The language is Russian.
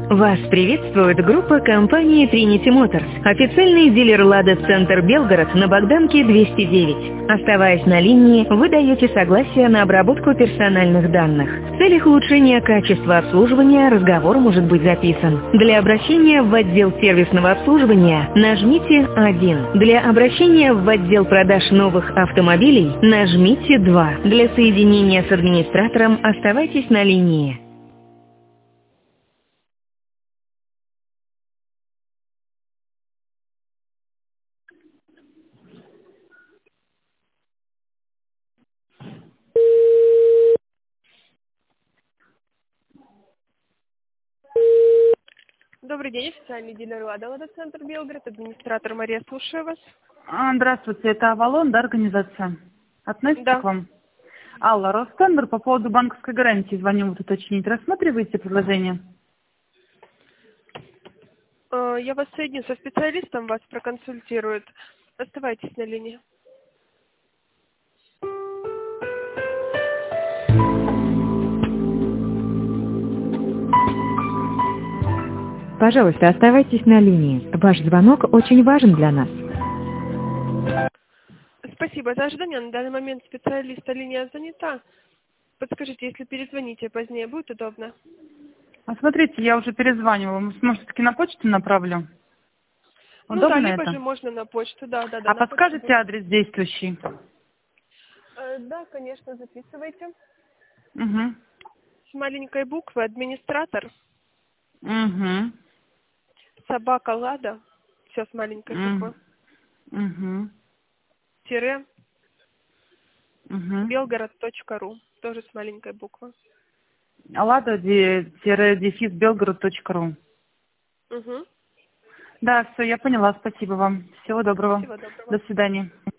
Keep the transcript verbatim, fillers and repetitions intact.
Вас приветствует группа компании Trinity Motors, официальный дилер Lada Центр Белгород на Богданке двести девять. Оставаясь на линии, вы даете согласие на обработку персональных данных. В целях улучшения качества обслуживания разговор может быть записан. Для обращения в отдел сервисного обслуживания нажмите один. Для обращения в отдел продаж новых автомобилей нажмите два. Для соединения с администратором оставайтесь на линии. Добрый день, официальный дилер Лада, Лада Центр Белгород, администратор Мария, слушаю вас. А, Здравствуйте, это Авалон, да, организация? Относится Да. к вам? Алла, Ростендер, по поводу банковской гарантии звоню вот уточнить. Рассматриваете предложение? Э, Я вас соединю со специалистом, вас проконсультирует. Оставайтесь на линии. Пожалуйста, оставайтесь на линии. Ваш звонок очень важен для нас. Спасибо за ожидание. На данный момент специалиста линия занята. Подскажите, если перезвоните позднее, будет удобно? А смотрите, я уже перезванивала. Может, все-таки на почту направлю? Ну да, Удобно либо это? же можно на почту, да, да, да. А на почту подскажете будет. адрес действующий? Э, Да, конечно, записывайте. Угу. С маленькой буквы администратор, Угу. собака Лада, все с маленькой буквы, Угу. тире, Угу. белгород.ру, тоже с маленькой буквы. Лада-дефис белгород точка ру. Угу. Да, все, я поняла. Спасибо вам. Всего доброго. Всего доброго. До свидания.